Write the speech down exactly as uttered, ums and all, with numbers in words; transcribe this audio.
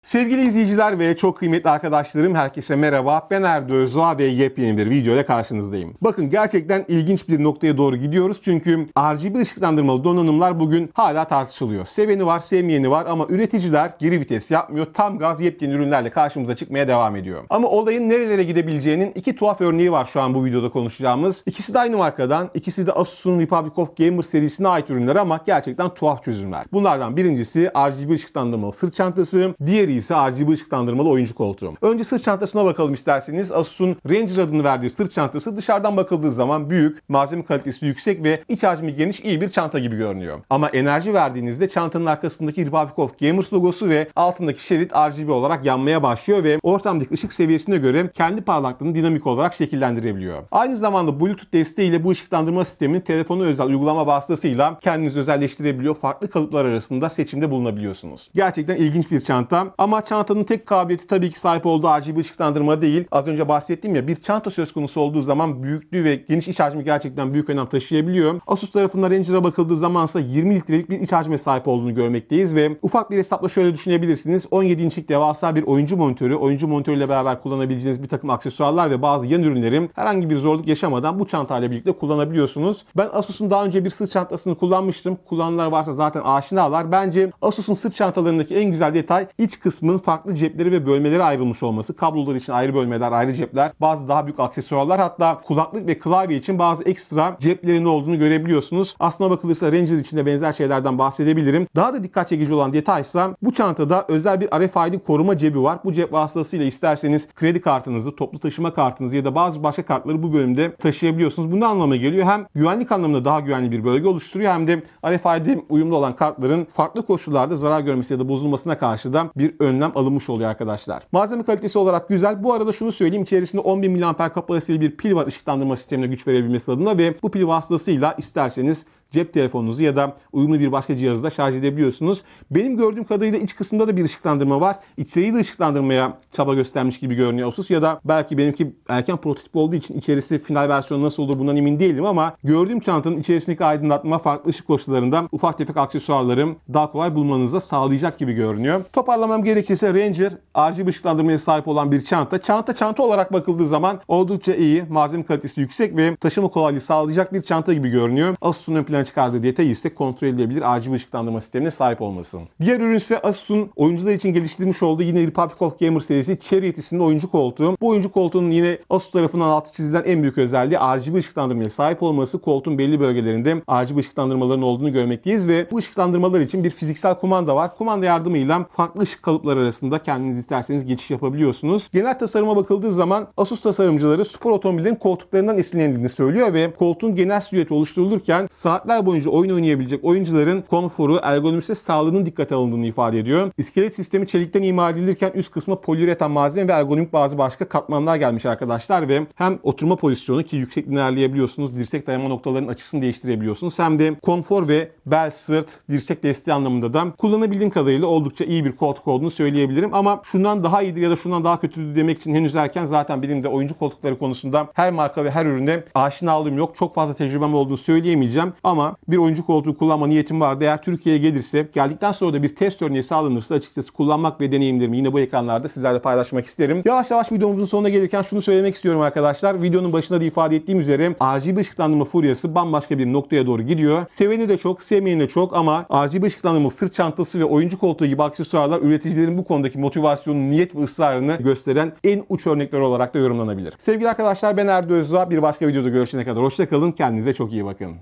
Sevgili izleyiciler ve çok kıymetli arkadaşlarım, herkese merhaba. Ben Erdo Özdoğa ve yepyeni bir video ile karşınızdayım. Bakın, gerçekten ilginç bir noktaya doğru gidiyoruz çünkü R G B ışıklandırmalı donanımlar bugün hala tartışılıyor. Seveni var, sevmeyeni var ama üreticiler geri vites yapmıyor. Tam gaz yepyeni ürünlerle karşımıza çıkmaya devam ediyor. Ama olayın nerelere gidebileceğinin iki tuhaf örneği var şu an bu videoda konuşacağımız. İkisi de aynı markadan, ikisi de Asus'un Republic of Gamers serisine ait ürünler ama gerçekten tuhaf çözümler. Bunlardan birincisi R G B ışıklandırmalı sırt çantası, diğeri ise R G B ışıklandırmalı oyuncu koltuğu. Önce sırt çantasına bakalım isterseniz. Asus'un Ranger adını verdiği sırt çantası dışarıdan bakıldığı zaman büyük, malzeme kalitesi yüksek ve iç hacmi geniş, iyi bir çanta gibi görünüyor. Ama enerji verdiğinizde çantanın arkasındaki Republic of Gamers logosu ve altındaki şerit R G B olarak yanmaya başlıyor ve ortamdaki ışık seviyesine göre kendi parlaklığını dinamik olarak şekillendirebiliyor. Aynı zamanda Bluetooth desteğiyle bu ışıklandırma sistemini telefona özel uygulama vasıtasıyla kendiniz özelleştirebiliyor. Farklı kalıplar arasında seçimde bulunabiliyorsunuz. Gerçekten ilginç bir çanta ama çantanın tek kabiliyeti tabii ki sahip olduğu R G B ışıklandırma değil. Az önce bahsettiğim ya, bir çanta söz konusu olduğu zaman büyüklüğü ve geniş iç hacmi gerçekten büyük önem taşıyabiliyor. Asus tarafından Ranger'a bakıldığı zamansa yirmi litrelik bir iç hacme sahip olduğunu görmekteyiz ve ufak bir hesapla şöyle düşünebilirsiniz. on yedi inçlik devasa bir oyuncu monitörü, oyuncu monitörüyle beraber kullanabileceğiniz bir takım aksesuarlar ve bazı yan ürünlerim herhangi bir zorluk yaşamadan bu çantayla birlikte kullanabiliyorsunuz. Ben Asus'un daha önce bir sırt çantasını kullanmıştım. Kullananlar varsa zaten aşinalar. Bence Asus'un sırt çantalarındaki en güzel detay iç kısmın farklı cepleri ve bölmeleri ayrılmış olması. Kablolar için ayrı bölmeler, ayrı cepler, bazı daha büyük aksesuarlar, hatta kulaklık ve klavye için bazı ekstra ceplerin olduğunu görebiliyorsunuz. Aslına bakılırsa Ranger için de benzer şeylerden bahsedebilirim. Daha da dikkat çekici olan detaysa bu çantada özel bir R F I D koruma cebi var. Bu cep vasıtasıyla isterseniz kredi kartınızı, toplu taşıma kartınızı ya da bazı başka kartları bu bölümde taşıyabiliyorsunuz. Bu ne anlama geliyor? Hem güvenlik anlamında daha güvenli bir bölge oluşturuyor hem de R F I D uyumlu olan kartların farklı koşullarda zarar görmesi ya da bozulmasına karşı da bir önlem alınmış oluyor arkadaşlar. Malzeme kalitesi olarak güzel. Bu arada şunu söyleyeyim, içerisinde on bin miliamper kapasiteli bir pil var ışıklandırma sistemine güç verebilmesi adına ve bu pil vasıtasıyla isterseniz cep telefonunuzu ya da uyumlu bir başka cihazı da şarj edebiliyorsunuz. Benim gördüğüm kadarıyla iç kısımda da bir ışıklandırma var. İçeriği de ışıklandırmaya çaba göstermiş gibi görünüyor Asus, ya da belki benimki erken prototip olduğu için içerisi final versiyonu nasıl olur bundan emin değilim ama gördüğüm çantanın içerisindeki aydınlatma farklı ışık koşullarında ufak tefek aksesuarlarım daha kolay bulmanızı sağlayacak gibi görünüyor. Toparlamam gerekirse Ranger R G B ışıklandırmaya sahip olan bir çanta. Çanta çanta olarak bakıldığı zaman oldukça iyi, malzeme kalitesi yüksek ve taşıma kolaylığı sağlayacak bir çanta gibi görünüyor. Asus'un ön plana çıkardığı detay ise kontrol edilebilir R G B ışıklandırma sistemine sahip olması. Diğer ürün ise Asus'un oyuncular için geliştirilmiş olduğu yine Republic of Gamers serisi Chariot isimli oyuncu koltuğu. Bu oyuncu koltuğunun yine Asus tarafından altı çizilen en büyük özelliği R G B ışıklandırmaya sahip olması. Koltuğun belli bölgelerinde R G B ışıklandırmaların olduğunu görmekteyiz ve bu ışıklandırmalar için bir fiziksel kumanda var. Kumanda yardımıyla farklı ışık kalıpları arasında kendiniz isterseniz geçiş yapabiliyorsunuz. Genel tasarıma bakıldığı zaman Asus tasarımcıları spor otomobillerin koltuklarından esinlenildiğini söylüyor ve koltuğun genel silüeti oluşturulurken saatler boyunca oyun oynayabilecek oyuncuların konforu, ergonomisi, sağlığının dikkate alındığını ifade ediyor. İskelet sistemi çelikten imal edilirken üst kısma poliüretan malzeme ve ergonomik bazı başka katmanlar gelmiş arkadaşlar ve hem oturma pozisyonu, ki yüksekliğini ayarlayabiliyorsunuz, dirsek dayama noktalarının açısını değiştirebiliyorsunuz, hem de konfor ve bel, sırt, dirsek desteği anlamında da kullanabildiğim kadarıyla oldukça iyi bir koltuk olduğunu söyleyebilirim ama şundan daha iyidir ya da şundan daha kötüdür demek için henüz erken. Zaten benim de oyuncu koltukları konusunda her marka ve her üründe aşinalığım yok. Çok fazla tecrübem olduğunu söyleyemeyeceğim ama bir oyuncu koltuğu kullanma niyetim vardı. Eğer Türkiye'ye gelirse, geldikten sonra da bir test örneği sağlanırsa açıkçası kullanmak ve deneyimlerimi yine bu ekranlarda sizlerle paylaşmak isterim. Yavaş yavaş videomuzun sonuna gelirken şunu söylemek istiyorum arkadaşlar. Videonun başında da ifade ettiğim üzere R G B ışıklandırma furyası bambaşka bir noktaya doğru gidiyor. Seveni de çok, sevmeyeni de çok ama R G B ışıklandırma sırt çantası ve oyuncu koltuğu gibi aksesuarlar üreticilerin bu konudaki motivasyonu, niyet ve ısrarını gösteren en uç örnekler olarak da yorumlanabilir. Sevgili arkadaşlar, ben Erdo Özdoğa. Bir başka videoda görüşene kadar hoşça kalın. Kendinize çok iyi bakın.